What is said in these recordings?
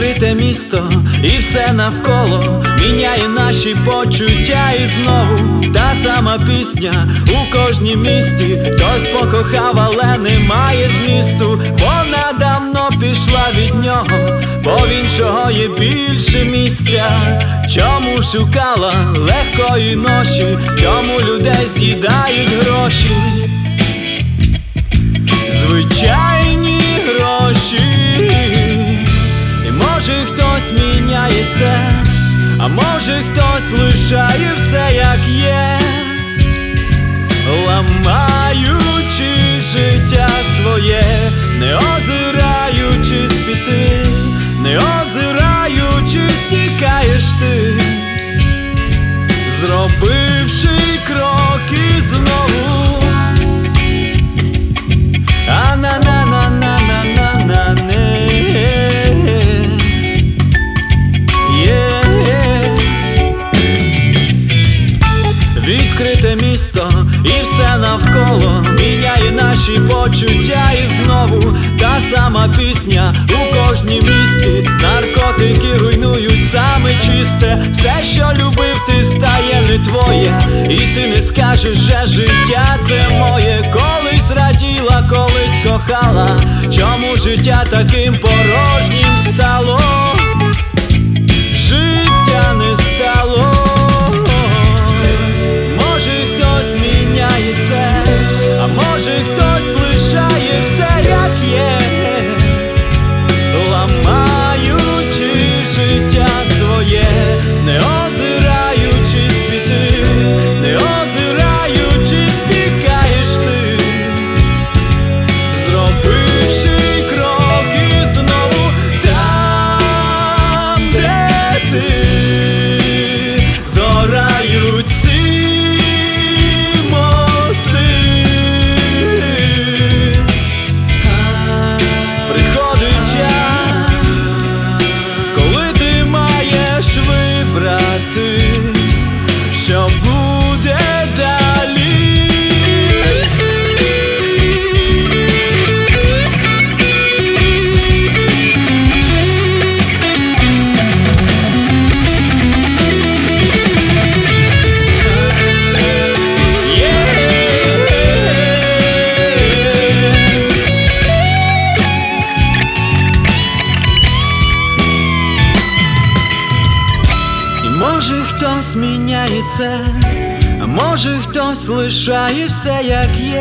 Відкрите місто і все навколо міняє наші почуття. І знову та сама пісня у кожній місті. Хтось покохав, але немає змісту. Вона давно пішла від нього, бо в іншого є більше місця. Чому шукала легкої ноші? Чому людей з'їдають гроші? Звичайні гроші. І може хтось міняє це, а може хтось лишає все як є, ламаючи життя своє, не озираючись піти, не озираючись тікаєш ти, зробивши кроки знову. Відкрите місто і все навколо міняє наші почуття. І знову та сама пісня у кожній місті. Наркотики руйнують саме чисте. Все, що любив ти, стає не твоє, і ти не скажеш, що життя це моє. Колись раділа, колись кохала. Чому життя таким порожнім стало? Життя не стало. Може хтось лишає все як є, ламаючи життя своє, не озираючись піти, не озираючись тікаєш ти, зробивши кроки знову там, де ти, зорають ці мости. Що буде далі? І може хтось міняє це, а може хтось лишає все як є,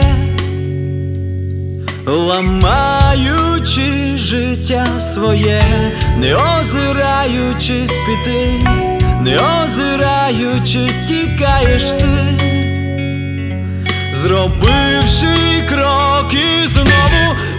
ламаючи життя своє, не озираючись піти, не озираючись тікаєш ти, зробивши кроки знову